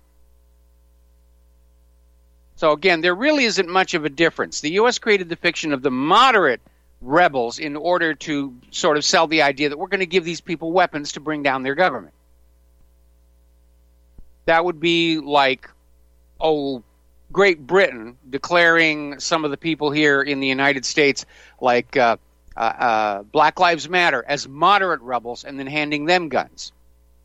So again, there really isn't much of a difference. The U S created the fiction of the moderate rebels in order to sort of sell the idea that we're going to give these people weapons to bring down their government. That would be like, oh, Great Britain declaring some of the people here in the United States, like uh, uh, uh, Black Lives Matter, as moderate rebels and then handing them guns.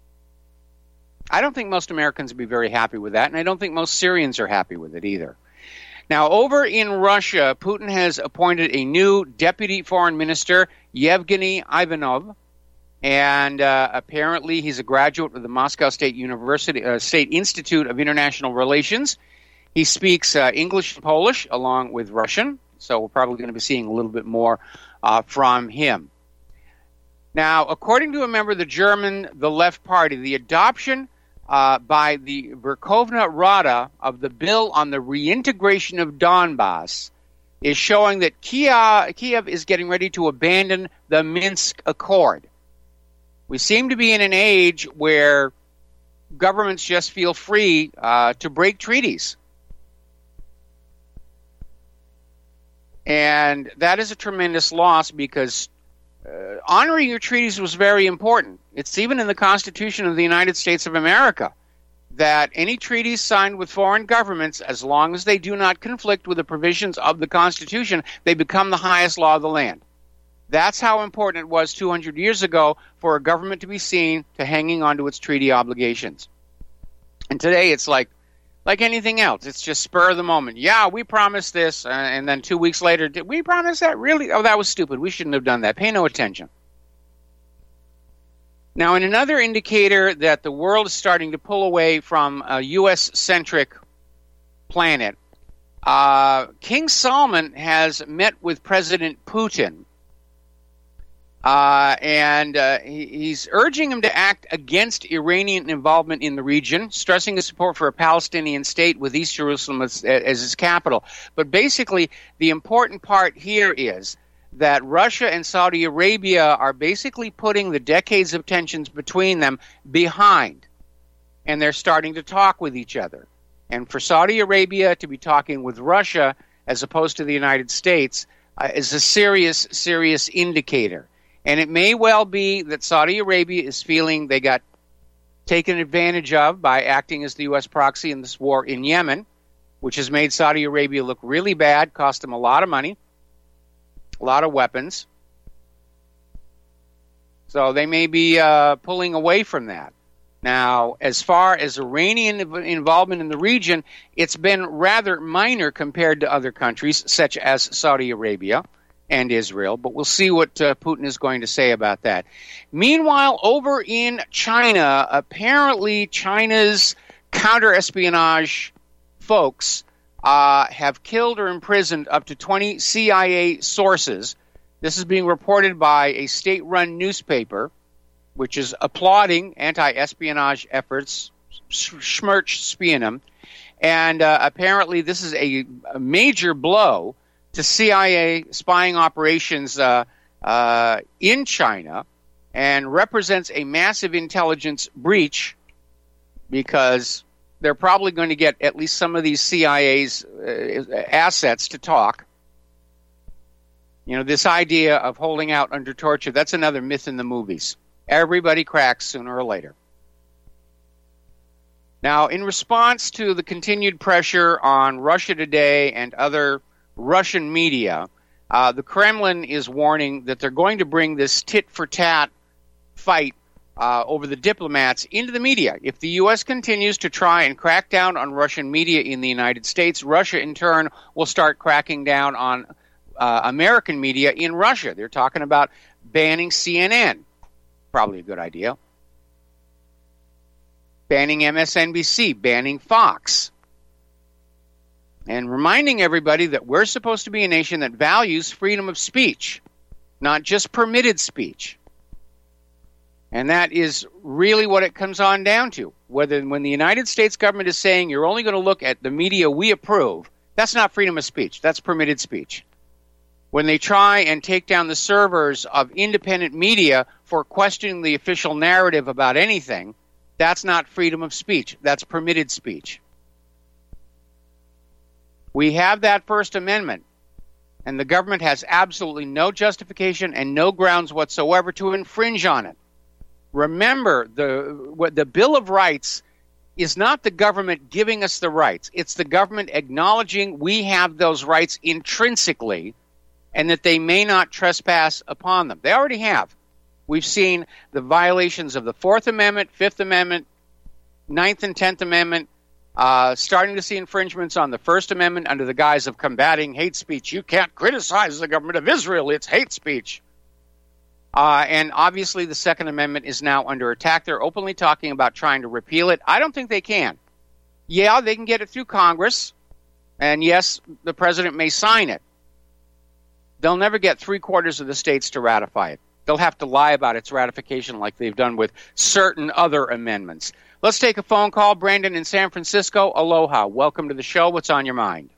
I don't think most Americans would be very happy with that, and I don't think most Syrians are happy with it either. Now, over in Russia, Putin has appointed a new deputy foreign minister, Yevgeny Ivanov, and uh, apparently he's a graduate of the Moscow State University, uh, State Institute of International Relations. He speaks uh, English and Polish along with Russian, so we're probably going to be seeing a little bit more uh, from him. Now, according to a member of the German, the Left Party, the adoption uh, by the Verkhovna Rada of the bill on the reintegration of Donbass is showing that Kiev, Kiev is getting ready to abandon the Minsk Accord. We seem to be in an age where governments just feel free uh, to break treaties. And that is a tremendous loss because uh, honoring your treaties was very important. It's even in the Constitution of the United States of America that any treaties signed with foreign governments, as long as they do not conflict with the provisions of the Constitution, they become the highest law of the land. That's how important it was two hundred years ago for a government to be seen to hanging on to its treaty obligations. And today it's like, like anything else, it's just spur of the moment. Yeah, we promised this, uh, and then two weeks later, did we promise that? Really? Oh, that was stupid. We shouldn't have done that. Pay no attention. Now, in another indicator that the world is starting to pull away from a U S-centric planet, uh, King Salman has met with President Putin. Uh, and uh, he, he's urging him to act against Iranian involvement in the region, stressing his support for a Palestinian state with East Jerusalem as, as its capital. But basically, the important part here is that Russia and Saudi Arabia are basically putting the decades of tensions between them behind, and they're starting to talk with each other. And for Saudi Arabia to be talking with Russia as opposed to the United States uh, is a serious, serious indicator. And it may well be that Saudi Arabia is feeling they got taken advantage of by acting as the U S proxy in this war in Yemen, which has made Saudi Arabia look really bad, cost them a lot of money, a lot of weapons. So they may be uh, pulling away from that. Now, as far as Iranian involvement in the region, it's been rather minor compared to other countries, such as Saudi Arabia and Israel, but we'll see what uh, Putin is going to say about that. Meanwhile, over in China, apparently China's counter-espionage folks uh, have killed or imprisoned up to twenty C I A sources. This is being reported by a state-run newspaper, which is applauding anti-espionage efforts, Schmerch Spionum, and uh, apparently this is a, a major blow to C I A spying operations uh, uh, in China, and represents a massive intelligence breach, because they're probably going to get at least some of these C I A's uh, assets to talk. You know, this idea of holding out under torture, that's another myth in the movies. Everybody cracks sooner or later. Now, in response to the continued pressure on Russia Today and other Russian media, uh, the Kremlin is warning that they're going to bring this tit-for-tat fight uh, over the diplomats into the media. If the U S continues to try and crack down on Russian media in the United States, Russia, in turn, will start cracking down on uh, American media in Russia. They're talking about banning C N N. Probably a good idea. Banning M S N B C, banning Fox. And reminding everybody that we're supposed to be a nation that values freedom of speech, not just permitted speech. And that is really what it comes on down to. Whether when the United States government is saying you're only going to look at the media we approve, that's not freedom of speech, that's permitted speech. When they try and take down the servers of independent media for questioning the official narrative about anything, that's not freedom of speech, that's permitted speech. We have that First Amendment, and the government has absolutely no justification and no grounds whatsoever to infringe on it. Remember, the what the Bill of Rights is not the government giving us the rights. It's the government acknowledging we have those rights intrinsically and that they may not trespass upon them. They already have. We've seen the violations of the Fourth Amendment, Fifth Amendment, Ninth and Tenth Amendment, Uh, starting to see infringements on the First Amendment under the guise of combating hate speech. You can't criticize the government of Israel. It's hate speech. Uh, and obviously the Second Amendment is now under attack. They're openly talking about trying to repeal it. I don't think they can. Yeah, they can get it through Congress. And yes, the president may sign it. They'll never get three quarters of the states to ratify it. They'll have to lie about its ratification like they've done with certain other amendments. Let's take a phone call. Brandon in San Francisco. Aloha. Welcome to the show. What's on your mind?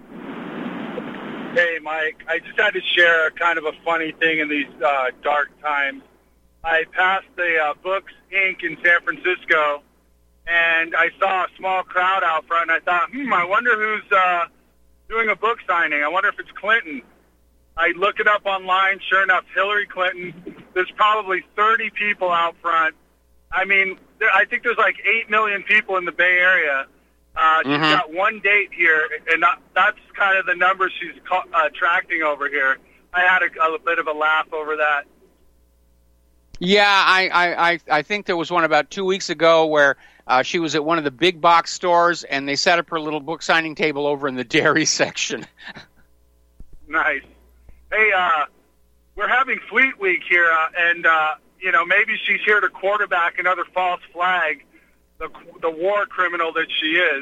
Hey, Mike. I just had to share kind of a funny thing in these uh, dark times. I passed the uh, Books, Incorporated in San Francisco, and I saw a small crowd out front, and I thought, hmm, I wonder who's uh, doing a book signing. I wonder if it's Clinton. I look it up online. Sure enough, Hillary Clinton. There's probably thirty people out front. I mean, there, I think there's like eight million people in the Bay Area. Uh, she's Mm-hmm. got one date here, and that, that's kind of the number she's ca- uh, attracting over here. I had a, a bit of a laugh over that. Yeah, I, I, I, I think there was one about two weeks ago where uh, she was at one of the big box stores, and they set up her little book signing table over in the dairy section. Nice. Hey, uh, we're having Fleet Week here, uh, and, uh, you know, maybe she's here to quarterback another false flag, the the war criminal that she is.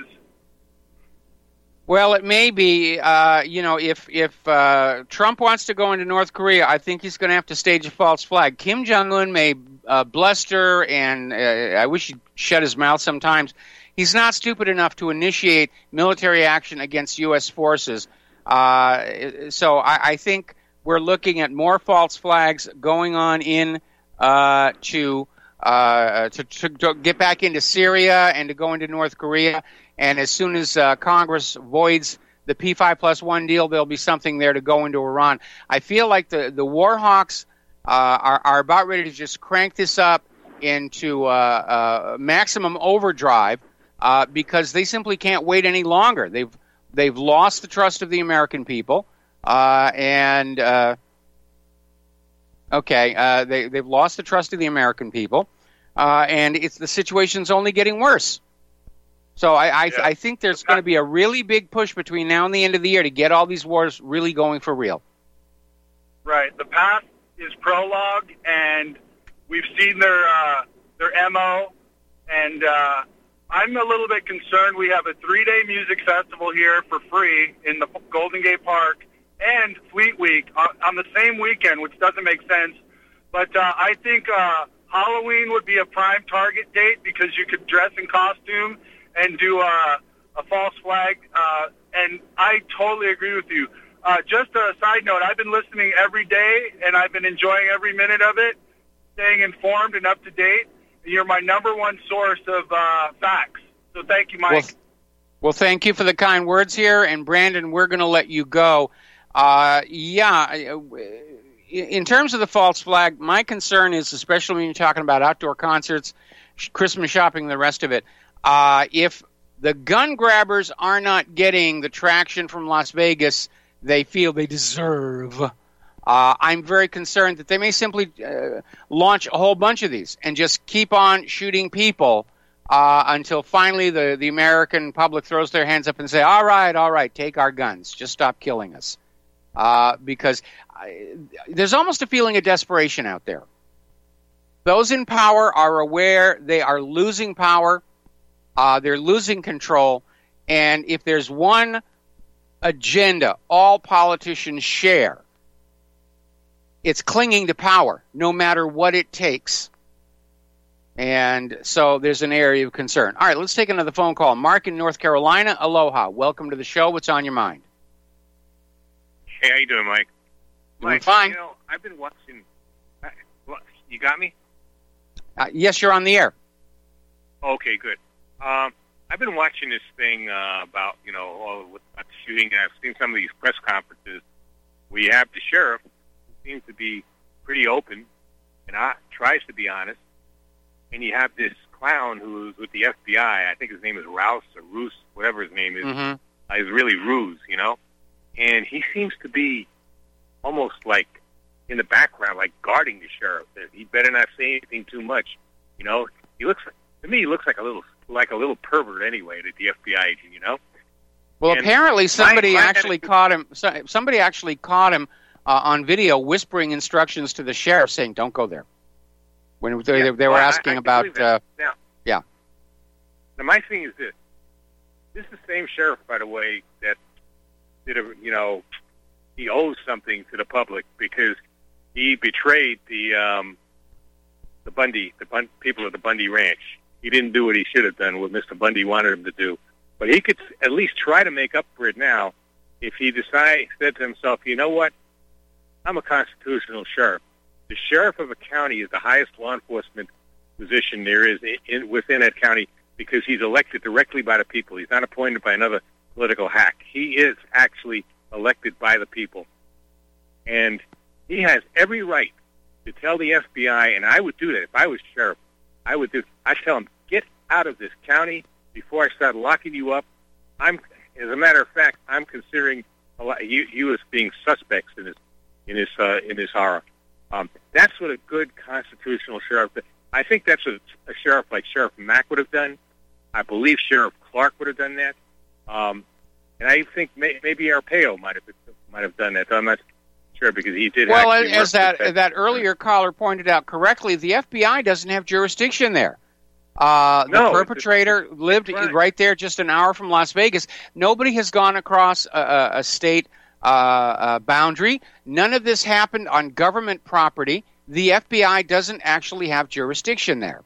Well, it may be. Uh, you know, if if uh, Trump wants to go into North Korea, I think he's going to have to stage a false flag. Kim Jong-un may uh, bluster, and uh, I wish he'd shut his mouth sometimes. He's not stupid enough to initiate military action against U S forces. Uh, so I, I think we're looking at more false flags going on in uh, to, uh, to, to to get back into Syria and to go into North Korea. And as soon as uh, Congress voids the P five plus one deal, there'll be something there to go into Iran. I feel like the, the war hawks uh, are, are about ready to just crank this up into uh, uh, maximum overdrive uh, because they simply can't wait any longer. They've they've lost the trust of the American people, uh, and uh, okay, uh, they they've lost the trust of the American people, uh, and it's the situation's only getting worse. So I I, Yeah. I think there's going to be a really big push between now and the end of the year to get all these wars really going for real. Right. The past is prologue, and we've seen their uh, their M O, and uh, I'm a little bit concerned. We have a three-day music festival here for free in the Golden Gate Park and Fleet Week on, on the same weekend, which doesn't make sense. But uh, I think uh, Halloween would be a prime target date because you could dress in costume and do a, a false flag. Uh, and I totally agree with you. Uh, just a side note, I've been listening every day, and I've been enjoying every minute of it, staying informed and up to date. You're my number one source of uh, facts. So thank you, Mike. Well, well, thank you for the kind words here. And, Brandon, we're going to let you go. Uh, yeah, in terms of the false flag, my concern is, especially when you're talking about outdoor concerts, Christmas shopping, the rest of it, uh, if the gun grabbers are not getting the traction from Las Vegas they feel they deserve, uh, I'm very concerned that they may simply uh, launch a whole bunch of these and just keep on shooting people uh, until finally the, the American public throws their hands up and say, all right, all right, take our guns. Just stop killing us. Uh, because I, there's almost a feeling of desperation out there. Those in power are aware they are losing power. Uh, they're losing control. And if there's one agenda all politicians share, it's clinging to power, no matter what it takes. And so there's an area of concern. All right, let's take another phone call. Mark in North Carolina, aloha. Welcome to the show. What's on your mind? Hey, how you doing, Mike? Doing Mike, fine. You know, I've been watching. I, what, you got me? Uh, yes, you're on the air. Okay, good. Um, I've been watching this thing uh, about, you know, all with about the shooting, and I've seen some of these press conferences where you have the sheriff who seems to be pretty open and uh, tries to be honest, and you have this clown who's with the F B I. I think his name is Rouse or Roos, whatever his name is. Mm-hmm. Uh, he's really Ruse, you know? And he seems to be almost like in the background, like guarding the sheriff. That he better not say anything too much, you know? He looks, to me, he looks like a little like a little pervert anyway, to the F B I agent, you know? Well, And apparently somebody my- my actually caught him. so- Somebody actually caught him uh, on video whispering instructions to the sheriff, saying, "Don't go there." When they, Yeah, they were well, I- asking I can about, believe that. uh, Now, yeah. Now, my thing is this: this is the same sheriff, by the way, that did a, you know, he owes something to the public because he betrayed the um, the Bundy, the Bun- people of the Bundy Ranch. He didn't do what he should have done, what Mister Bundy wanted him to do. But he could at least try to make up for it now if he decide, said to himself, you know what, I'm a constitutional sheriff. The sheriff of a county is the highest law enforcement position there is in, in, within that county because he's elected directly by the people. He's not appointed by another political hack. He is actually elected by the people. And he has every right to tell the F B I, and I would do that if I was sheriff, I would do, I'd tell him, get out of this county before I start locking you up. I'm, as a matter of fact, I'm considering a lot, you, you as being suspects in this, in this, uh, in this horror. Um, that's what a good constitutional sheriff. I think that's what a sheriff like Sheriff Mack would have done. I believe Sheriff Clark would have done that, um, and I think may, maybe Arpaio might have might have done that. I'm not sure because he did. Well, actually as work that with that earlier caller pointed out correctly, the F B I doesn't have jurisdiction there. Uh, the No, it's- perpetrator lived right. right there, just an hour from Las Vegas. Nobody has gone across a, a, a state uh, uh, boundary. None of this happened on government property. The F B I doesn't actually have jurisdiction there.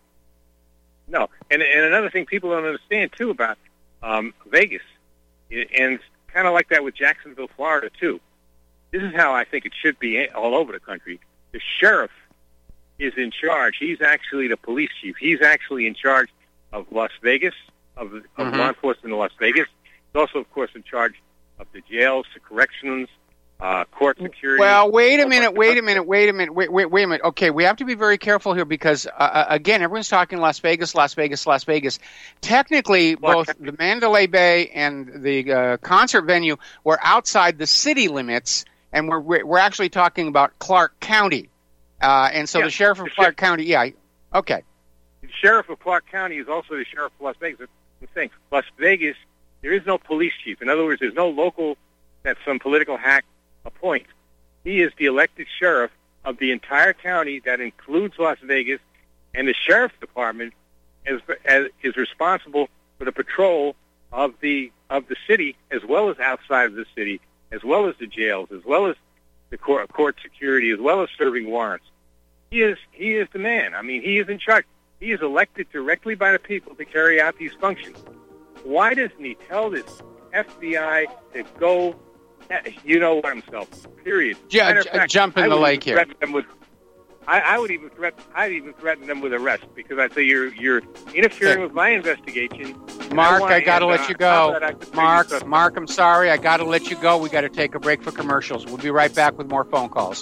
No, and and another thing people don't understand too about um, Vegas, and kind of like that with Jacksonville, Florida too. this is how I think it should be all over the country. The sheriff is in charge. He's actually the police chief. He's actually in charge of Las Vegas, of, of Mhm. law enforcement in Las Vegas. He's also, of course, in charge of the jails, the corrections, uh, court security. Well, wait a minute, wait a minute, wait a minute, wait, wait, wait a minute. Okay, we have to be very careful here because, uh, again, everyone's talking Las Vegas, Las Vegas, Las Vegas. Technically, both the Mandalay Bay and the uh, concert venue were outside the city limits, and we're we're we're actually talking about Clark County. Uh, and so Yeah, the sheriff of the Clark County, yeah, okay. The sheriff of Clark County is also the sheriff of Las Vegas. That's the thing. Las Vegas, there is no police chief. In other words, there's no local that some political hack appoints. He is the elected sheriff of the entire county that includes Las Vegas, and the sheriff's department is, is responsible for the patrol of the of the city as well as outside of the city, as well as the jails, as well as the court, court security, as well as serving warrants. He is he is the man. I mean, he is in charge. He is elected directly by the people to carry out these functions. Why doesn't he tell this F B I to go, you know what himself, period? J- Matter of j- fact, jump in I the would lake even here. threaten them with, I, I would even threaten. I'd even threaten them with arrest because I'd say you're you're interfering Okay. with my investigation. and Mark, want- I got to and, let uh, you how go. about I could bring Mark, this up- Mark, I'm sorry. I got to let you go. We got to take a break for commercials. We'll be right back with more phone calls.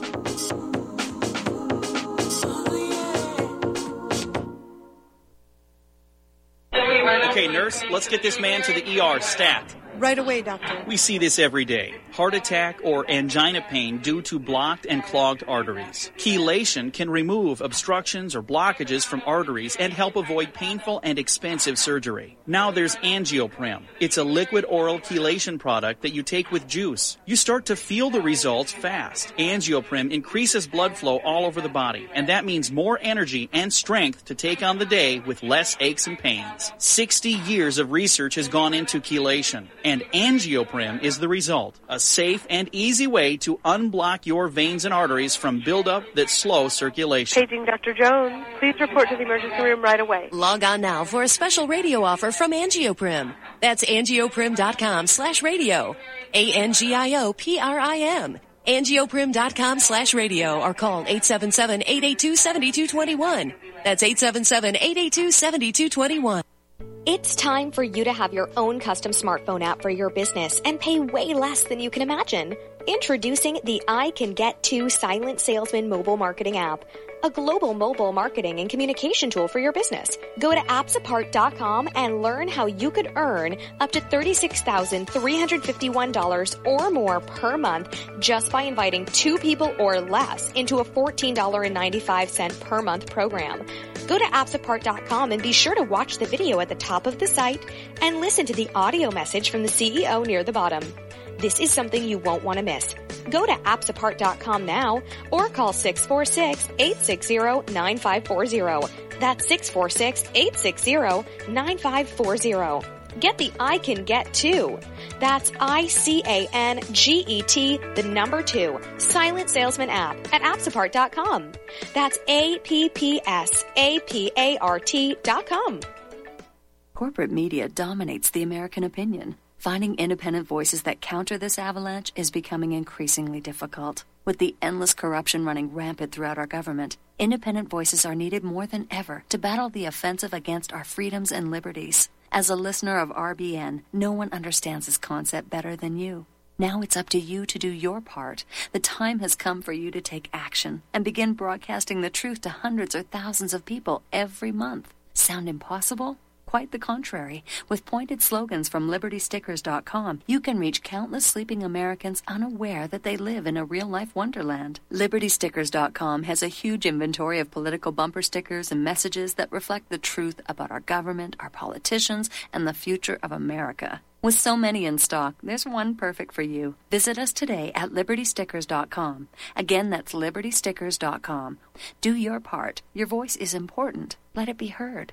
Okay, nurse, let's get this man to the E R stat. Right away, doctor. We see this every day. Heart attack or angina pain due to blocked and clogged arteries. Chelation can remove obstructions or blockages from arteries and help avoid painful and expensive surgery. Now there's Angioprim. It's a liquid oral chelation product that you take with juice. You start to feel the results fast. Angioprim increases blood flow all over the body, and that means more energy and strength to take on the day with less aches and pains. sixty years of research has gone into chelation. And Angioprim is the result. A safe and easy way to unblock your veins and arteries from buildup that slow circulation. Paging Doctor Jones. Please report to the emergency room right away. Log on now for a special radio offer from Angioprim. That's angioprim.com slash radio. A N G I O P R I M. angioprim.com slash radio or call eight seven seven, eight eight two, seven two two one. That's eight seven seven, eight eight two, seven two two one. It's time for you to have your own custom smartphone app for your business and pay way less than you can imagine. Introducing the I Can Get To Silent Salesman mobile marketing app, a global mobile marketing and communication tool for your business. Go to apps apart dot com and learn how you could earn up to thirty-six thousand three hundred fifty-one dollars or more per month just by inviting two people or less into a fourteen dollars and ninety-five cents per month program. Go to apps apart dot com and be sure to watch the video at the top of the site and listen to the audio message from the C E O near the bottom. This is something you won't want to miss. Go to apps apart dot com now or call six four six, eight six zero, nine five four zero. That's six four six, eight six zero, nine five four zero. Get the I Can Get To. That's I C A N G E T, the number two, Silent Salesman app at apps apart dot com. That's A P P S A P A R T dot com. Corporate media dominates the American opinion. Finding independent voices that counter this avalanche is becoming increasingly difficult. With the endless corruption running rampant throughout our government, independent voices are needed more than ever to battle the offensive against our freedoms and liberties. As a listener of R B N, no one understands this concept better than you. Now it's up to you to do your part. The time has come for you to take action and begin broadcasting the truth to hundreds or thousands of people every month. Sound impossible? Quite the contrary. With pointed slogans from liberty stickers dot com, you can reach countless sleeping Americans unaware that they live in a real-life wonderland. liberty stickers dot com has a huge inventory of political bumper stickers and messages that reflect the truth about our government, our politicians, and the future of America. With so many in stock, there's one perfect for you. Visit us today at liberty stickers dot com. Again, that's liberty stickers dot com. Do your part. Your voice is important. Let it be heard.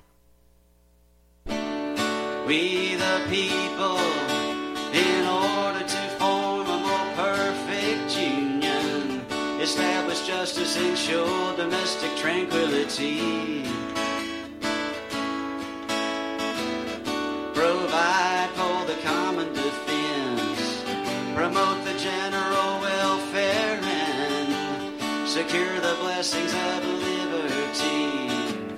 We the people, in order to form a more perfect union, establish justice, ensure domestic tranquility, provide for the common defense, promote the general welfare secure the blessings of liberty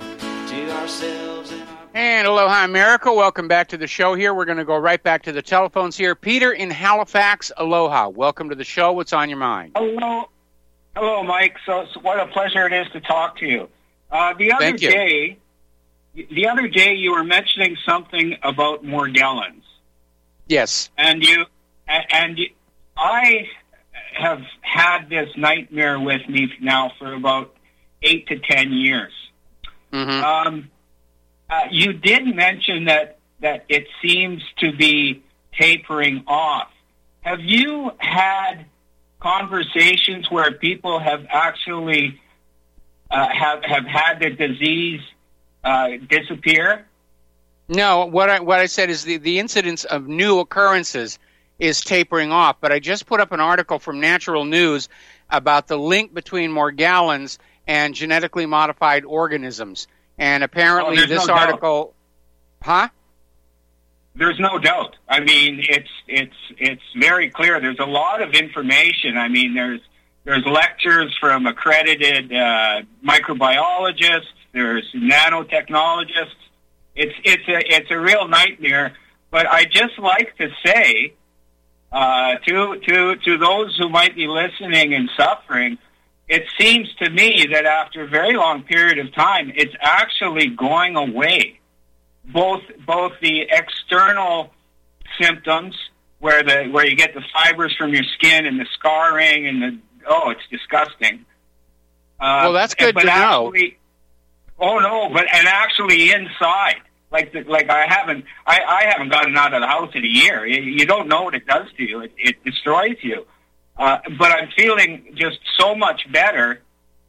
to ourselves and our... And aloha, America. Welcome back to the show here. We're going to go right back to the telephones here. Peter in Halifax, aloha. Welcome to the show. What's on your mind? Hello. Hello, Mike. So, so what a pleasure it is to talk to you. Uh, the other Thank you. day, the other day you were mentioning something about Morgellons. Yes. And you, and you, I have had this nightmare with me now for about eight to ten years. Mm-hmm. Um, uh, you did mention that, that it seems to be tapering off. Have you had conversations where people have actually uh, have have had the disease uh, disappear? No, what I what I said is the, the incidence of new occurrences is tapering off. But I just put up an article from Natural News about the link between Morgellons and genetically modified organisms. And apparently Oh, there's this no doubt. article... Huh? There's no doubt. I mean, it's it's it's very clear. There's a lot of information. I mean, there's there's lectures from accredited uh, microbiologists. There's nanotechnologists. It's it's a it's a real nightmare. But I just like to say uh, to to to those who might be listening and suffering, it seems to me that after a very long period of time, it's actually going away. Both both the external symptoms, where the where you get the fibers from your skin and the scarring and the oh, it's disgusting. Uh, Well, that's good but to know. actually, oh no, but and actually inside, like the, like I haven't I, I haven't gotten out of the house in a year. You, you don't know what it does to you. It, it destroys you. Uh, but I'm feeling just so much better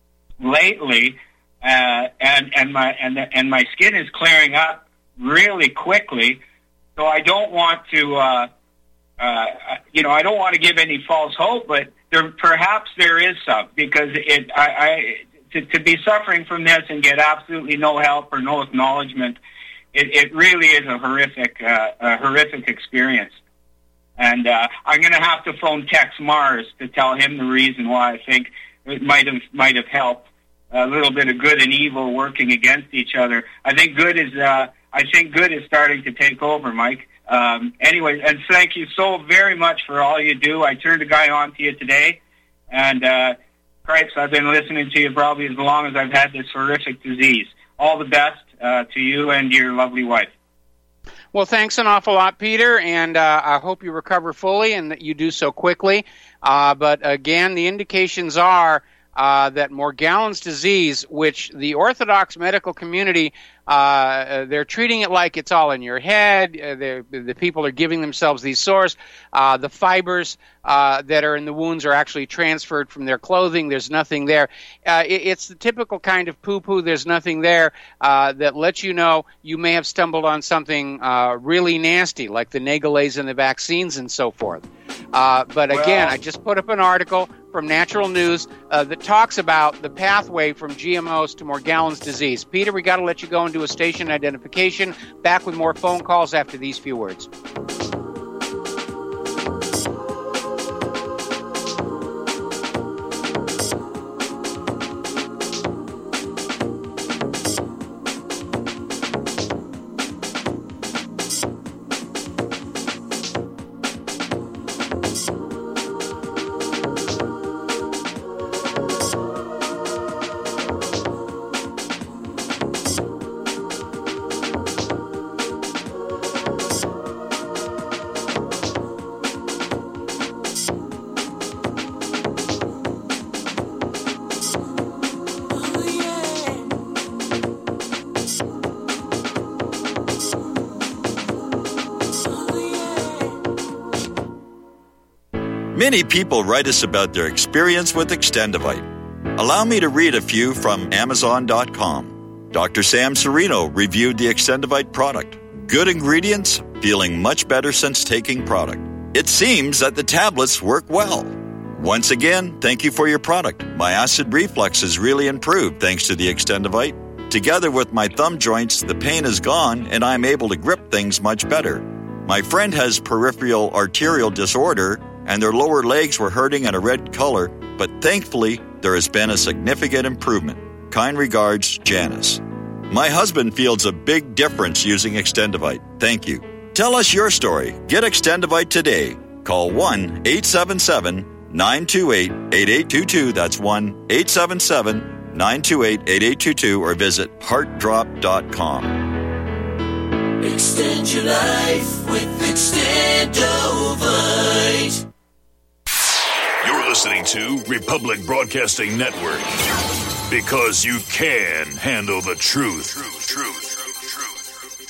lately, uh, and and my and and my skin is clearing up really quickly. So I don't want to, uh, uh, you know, I don't want to give any false hope, but there perhaps there is some, because it I, I to, to be suffering from this and get absolutely no help or no acknowledgement, it, it really is a horrific uh, a horrific experience. And uh, I'm going to have to phone Tex Mars to tell him the reason why I think it might have might have helped. A little bit of good and evil working against each other. I think good is uh, I think good is starting to take over, Mike. Um, anyway, and thank you so very much for all you do. I turned a guy on to you today, and uh, Christ, I've been listening to you probably as long as I've had this horrific disease. All the best uh, to you and your lovely wife. Well, thanks an awful lot, Peter, and uh, I hope you recover fully and that you do so quickly. Uh, but again, the indications are uh, that Morgellons disease, which the Orthodox medical community, uh, they're treating it like it's all in your head. Uh, the people are giving themselves these sores. Uh, the fibers uh, that are in the wounds are actually transferred from their clothing. There's nothing there. Uh, it, it's the typical kind of poo-poo. There's nothing there uh, that lets you know you may have stumbled on something uh, really nasty, like the Nagalase and the vaccines and so forth. Uh, but again, Well- I just put up an article from Natural News uh, that talks about the pathway from G M Os to Morgellons disease. Peter, we got to let you go and do a station identification. Back with more phone calls after these few words. Many people write us about their experience with Extendivite. Allow me to read a few from Amazon dot com. Doctor Sam Serino reviewed the Extendivite product. Good ingredients, feeling much better since taking product. It seems that the tablets work well. Once again, thank you for your product. My acid reflux has really improved thanks to the Extendivite. Together with my thumb joints, the pain is gone and I'm able to grip things much better. My friend has peripheral arterial disorder and their lower legs were hurting in a red color, but thankfully, there has been a significant improvement. Kind regards, Janice. My husband feels a big difference using Extendivite. Thank you. Tell us your story. Get Extendivite today. Call one eight seven seven, nine two eight, eight eight two two. That's one eight seven seven, nine two eight, eight eight two two or visit heart drop dot com. Extend your life with Extendovite. You're listening to Republic Broadcasting Network. Because you can handle the truth. Truth, truth.